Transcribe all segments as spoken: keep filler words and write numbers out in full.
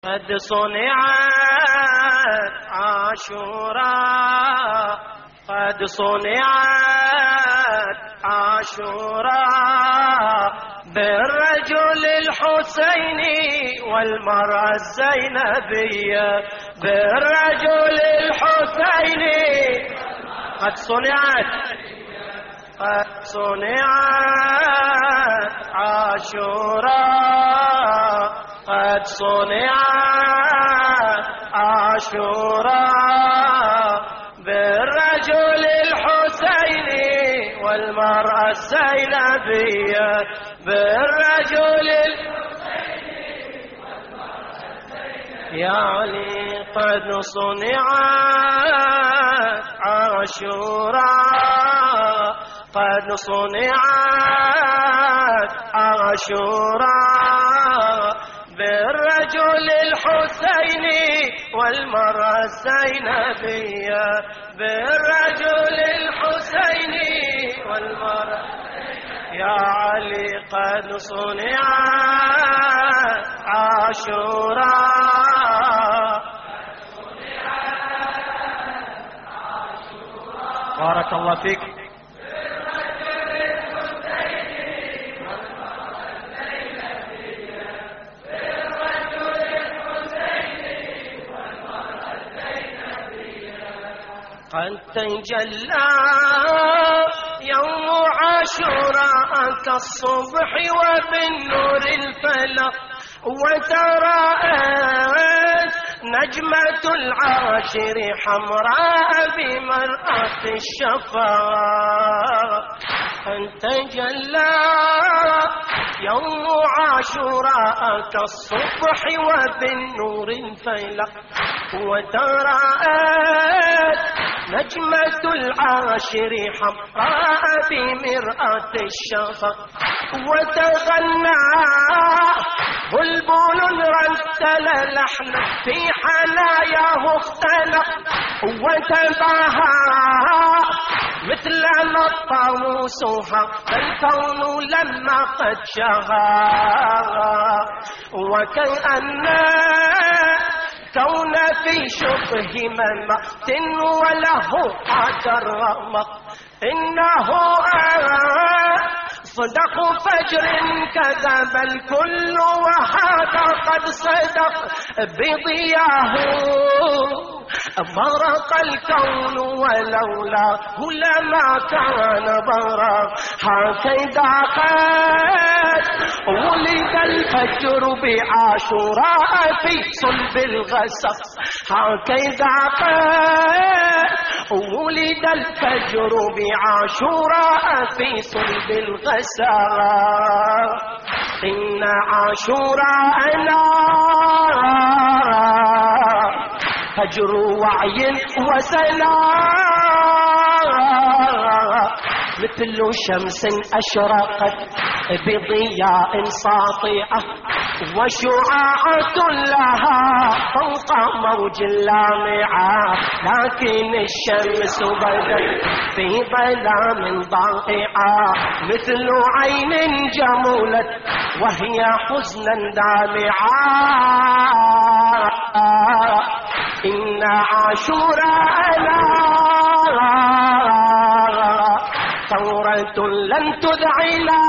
قد صنعت عاشوراء قد صنعت عاشوراء بالرجل الحسيني والمرأة الزينبية بالرجل الحسيني قد صنعت قد صنعت عاشوراء قد صنعت عاشوراء بالرجل الحسيني والمرأة الزينبية بالرجل الحسيني والمرأة الزينبية يا علي قد صنعت عاشوراء قد صنعت عاشوراء بالرجل الحسيني والمرأة الزينبية بالرجل الحسيني والمرأة يا علي قد صنعت عاشوراء بارك الله فيك. قد تجلى يوم عاشوراء كالصبح وبالنور الفلق وتراءت نجمة العاشر حمراء بمرأة الشفاق قد تجلى يوم عاشوراء كالصبح وبالنور الفلق وتراءت نجمة العاشر حمراء بمرآة الشفق وتغنى بلبل رتل لحن في حناياه اختلق وتباهى مثل ما طاووسها فالكون لما قد شهى وكأن كون في شبه ممقت وله قدر رمق إنه صدق فجر كذب الكل وهذا قد صدق بضياه برق الكون ولولاه لما كان برق هكذا قد ولد الفجر بعاشوراء في صلب الغسق هكذا قد ولد الفجر بعاشوراء في صلب الغسق إن عاشوراءنا فجر وعي وسلام مثل شمس أشرقت بضياء ساطعة وشعاعة لها فوق موج لامعة لكن الشمس بدت في ظلام ضائعة مثل عين جمولت وهي حزنا دامعة إن عاشوراءنا ثورة لن تذعنا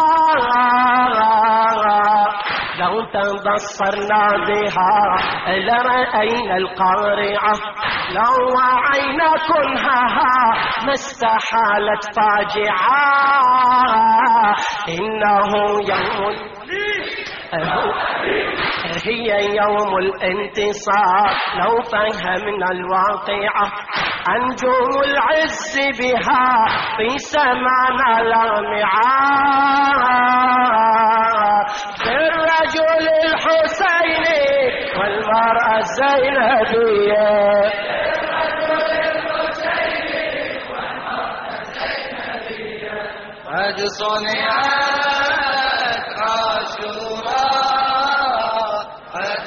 لو تبصرنا بها لرأينا القارعة لو وعينا كنهها ما استحالت فاجعة إنه يوم هي يوم الانتصار لو فهمنا الواقعة أنجوم العز بها في سمانا لامعة بالرجل الحسيني والمرأة الزينبية قد صنعت عاشوراء قد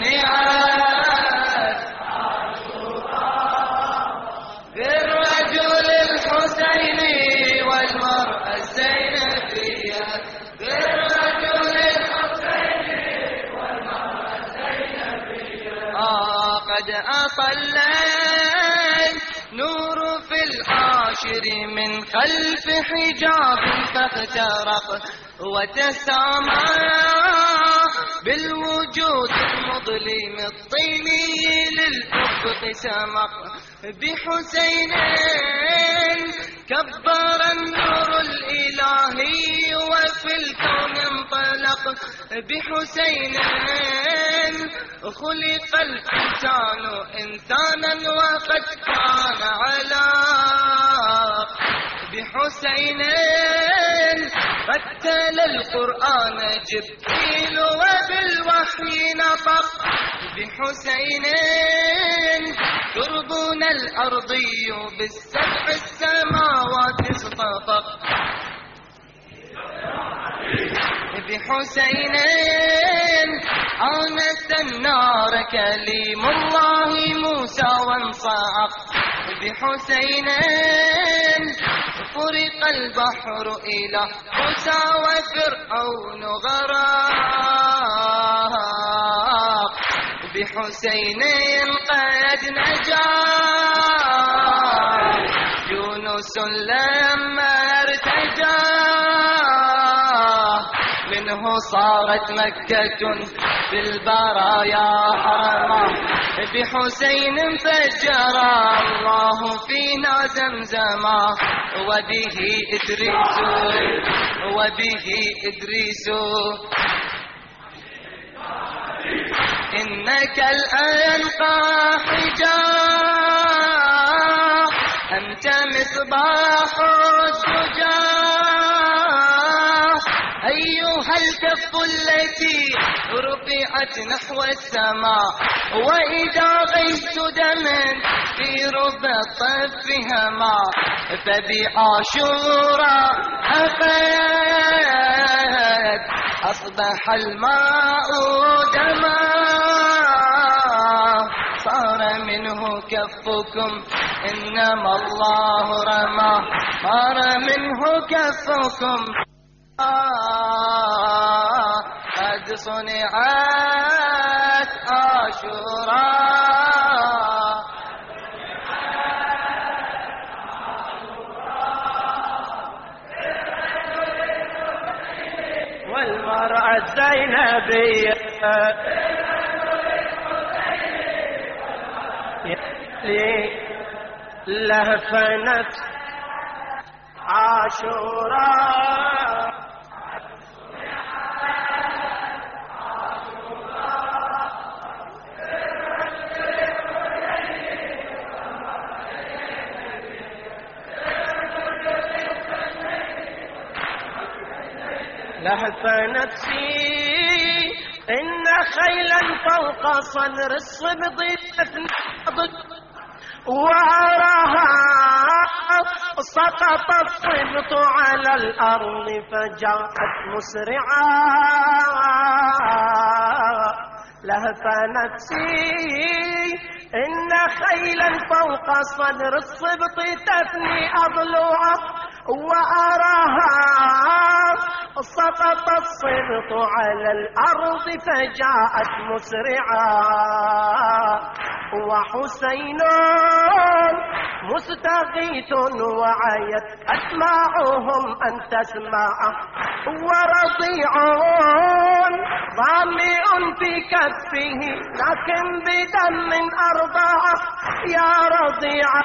صنعت عاشوراء بالرجل الحسيني والمرأة الزينبية بالرجل الحسيني والمرأة الزينبية آه قد أطل نور في العاشر من خلف حجاب فاخترق وتسامى بالوجود المظلم الطيني للأفق سمق بحسين كبر النور الإلهي وفي الكون انطلق بحسين خلق الإنسان إنسانا وقد كان علاق بحسين قتل القرآن جبريل وبالوحي نطق بحسين تربنا الأرضي بالسبع السماوات اصطفق بحسين آنس النار كليم الله موسى وانصعق بحسين فرق البحر إلى موسى وفرعون غرق بحسين قد نجا يونس لما ارتجى منه صارت مكة بالبرايا حرما بحسين فجر الله فينا زمزما وبه إدريس وبه إدريس إنك الآن حجاب أنت مصباح الزجاج أيها الكف التي رفعت نحو السماء وإذا غيث دم في ربى الطف هما فبعاشوراء أخذ أصبح الماء دما صار منه كفكم إنما الله رمى صار منه كفكم قد صنعت عاشوراء والمرأة الزينبية لهف نفس عاشوراء لهف نفسي إن خيلا فوق صدر الصبط تفنض وأراها سقط الصبط على الأرض فجاءت مسرعا لهف نفسي إن خيلا فوق صدر الصبط تفني أضلوعا وأراها سقط الصبط على الأرض فجاءت مسرعا وحسين مستغيث وعيت أسماعهم أن تسمع ورضيع ظامئ في كفه لكن بدم أرضع يا رضيعا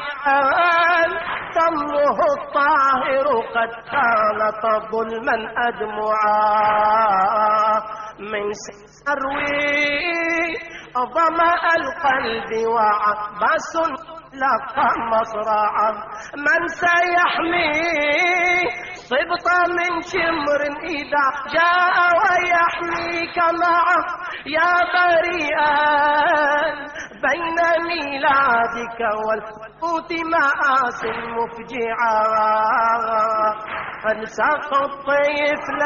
دمه الطاهر قد خالط ظلما أدمعا من سروي ظمأ القلب وعباس لقى مصرعا من سيحمي صبط من شمر إذا جاء ويحميك معه يا بريئا بين ميلادك والموت مآس مفجعا فانسخ الطفل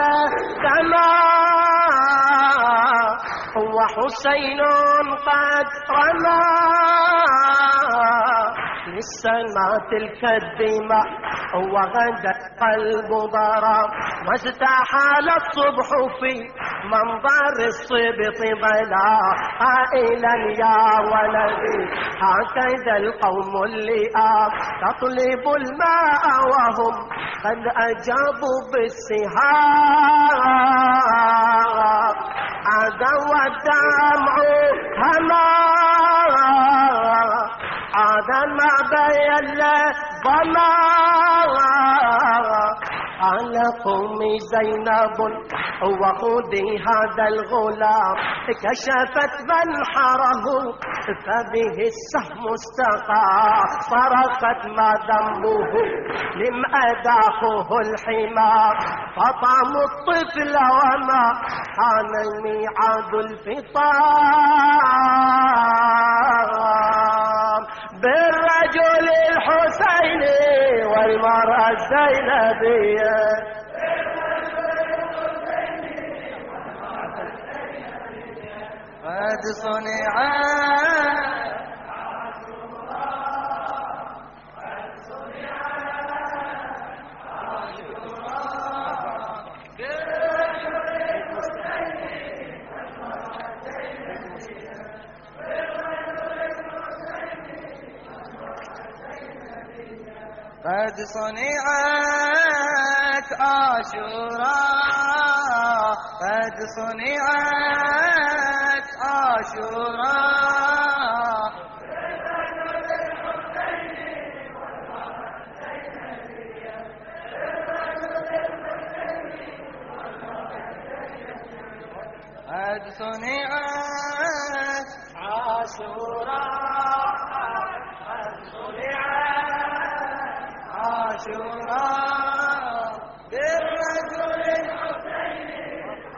دماء وحسين قد رمى للسماء تلك الدماء وغدا القلب ضرب واستحال الصبح في منظر الصبط بلا قائلا يا ولدي هكذا القوم اللئام تطلب الماء وهم قد أجابوا بالسهام عدا والدمع هما عدا ما بين الظما على قومي زينب وخذي هذا الغلام كشفت منحره فبه السهم استقى صرخت ما ذنبه لم أذاقه الحمار فطعم الطفل وما حان الميعاد الفطام بالرجل الحسيني والمرأة الزينبية قد صنعت قد صنعت عاشوراء قد صنعت عاشوراء قد صنعت عاشوراء قد صنعت عاشوراء بالرجل الحسيني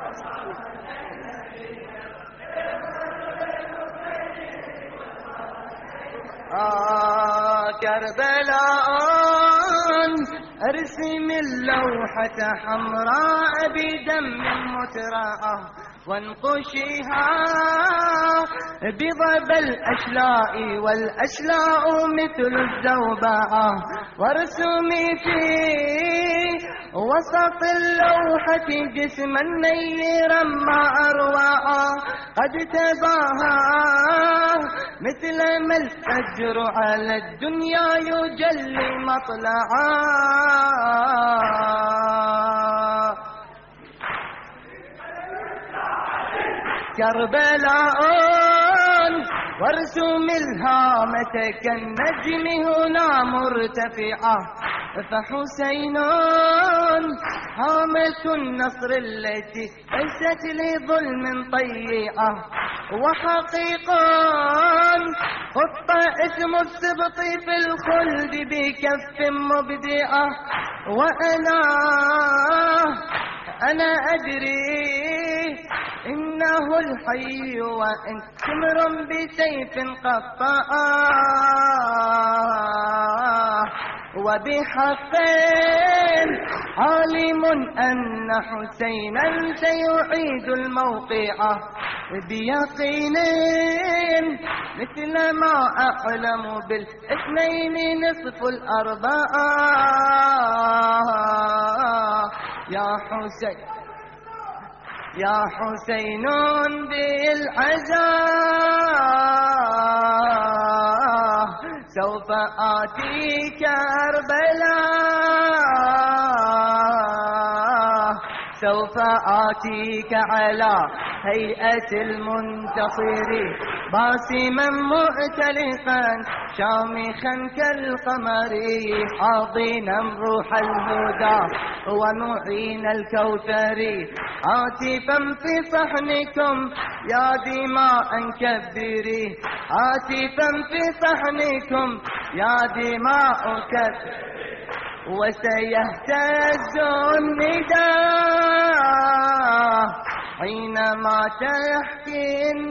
آه كربلاء ارسم اللوحة حمراء بدم متراء وانقشيها بضب الأشلاء والأشلاء مثل الزوبعة وارسمي في وسط اللوحة جسما نيرا ما أروعا قد تباهى مثل ما الفجر على الدنيا يجلي مطلعا كربلاء وارسم الهامة كالنجم هنا مرتفعة فحسين هامة النصر التي ليست لظلم طيئة وحقيقا خط اسم السبط في الخلد بكف مبدئة وأنا أنا أدري إنه الحي وإن تمر بسيف قطاء وبحق عالم أن حسينا سيعيد الموقع بيقين مثل ما أعلم بالاثنين نصف الأربعة يا حسين يا حسين بالعزاء سوف آتيك كربلاء سوف آتيك على هيئة المنتصر باسما مؤتلقا شامخا كالقمر حاضنا روح الهدى ونعين الكوثر عاتفا في صحنكم يا دماء كبري عاتفا في صحنكم يا دماء كبري وسيهتز النداء حينما تحكي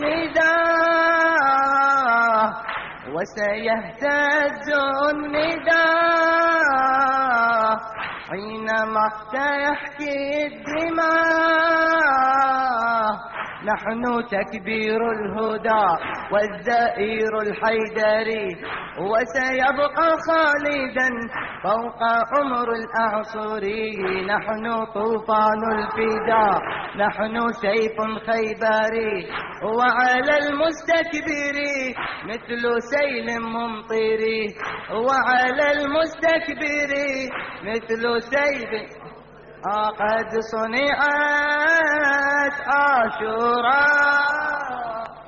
النداء وسيهتز النداء حينما تحكي الدماء نحن تكبير الهدى والزئير الحيدري، وسيبقى خالدا فوق عمر الأعصر. نحن طوفان الفداء، نحن سيف خيبري، وعلى المستكبر مثل سيل ممطر، وعلى المستكبر مثل سيل. آه قد صنعت عاشوراء.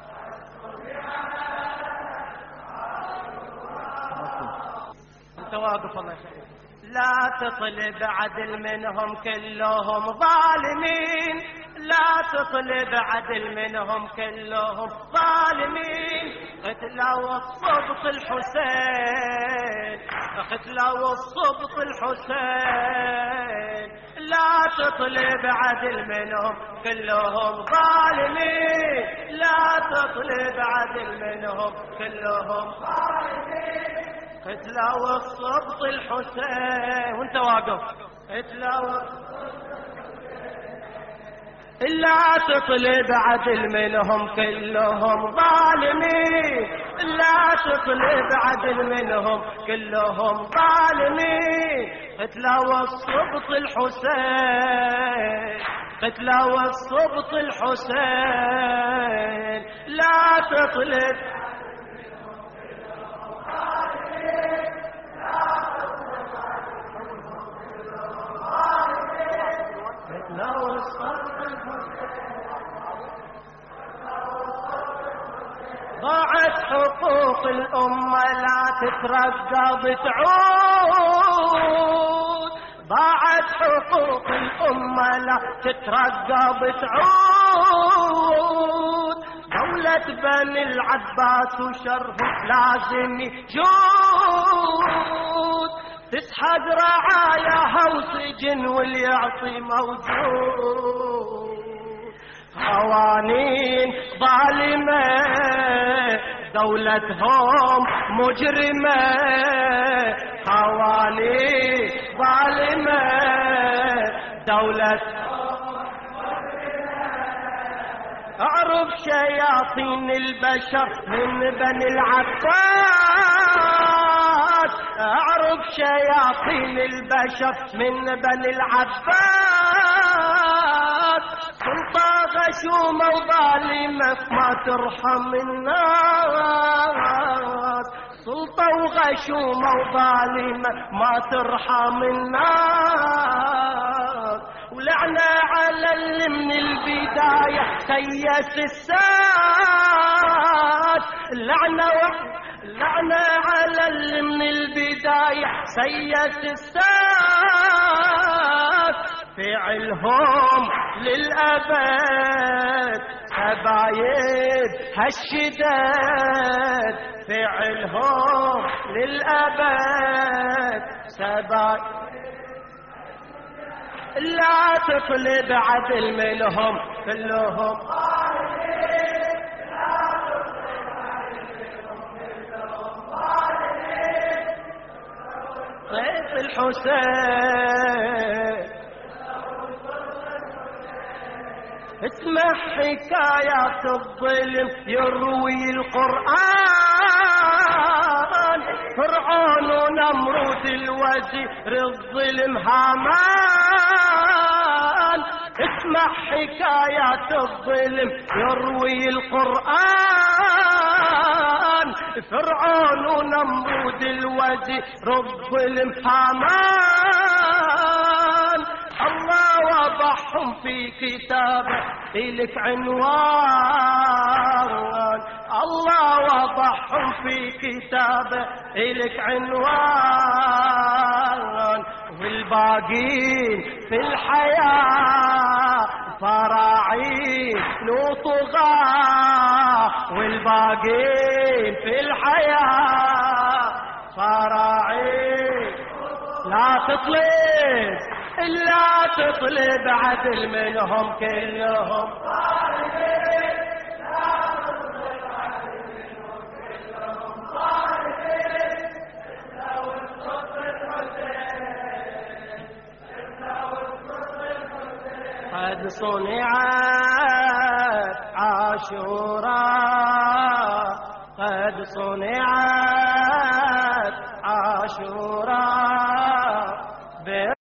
انت واقف الله يخليك. لا تطلب عدل منهم كلهم ظالمين، لا تطلب عدل منهم كلهم ظالمين. قتلوا الصبط الحسين، قتلوا الصبط الحسين. لا تطلب عدل منهم كلهم ظالمين، لا تطلب عدل منهم كلهم ظالمين. قتلوا الصبط الحسين وانت واقف. قتلوا لا تطلب عدل منهم كلهم ظالمين، لا تطلب عدل منهم كلهم ظالمين. قتلوا الصبط الحسين، قتلوا الصبط الحسين. لا تطلب ضاعت حقوق الأمة لا تترقب تعود، ضاعت حقوق الأمة لا تترقب تعود. دولة بني العباس وشرهم لازم يجود، تسحق رعاياها وسجن واليعصي موجود. قوانين ظالمة دولتهم مجرمة، قوانين ظالمة دولتهم مجرمة. اعرف شياطين البشر من بني العباس، اعرف شياطين البشر من بني العباس. سلطة غشومة وظالمة ما ترحم الناس، سلطة وغشومة وظالمة ما ترحم الناس. ولعنة على اللي من البداية سيس الساس، لعنة لعنة على اللي من البداية سيس الساس. فعلهم للأبد حبايب هالشداد، فعلهم للأبد سبايب. لا تطلب عدل منهم كلهم ظالمين، لا تطلب عدل منهم كلهم ظالمين. سيف الحسين اسمع حكايات الظلم يروي القرآن، فرعون ونمرود الوزير الظلم هامان. اسمع حكايات الظلم يروي القرآن، فرعون ونمرود الوزير الظلم هامان. الله وضعهم في كتابه إلك عنوان، الله وضعهم في كتابه إلك عنوان. والباقين في الحياة فراعين وطغاة، والباقين في الحياة فراعين. لا تطلب لا تطلب عدل منهم كلهم ظالمين، لا تطلب عدل منهم كلهم ظالمين. لو الصبح الحسين، لو الصبح الحسين. قد صنعت عاشوراء قد صنعت عاشوراء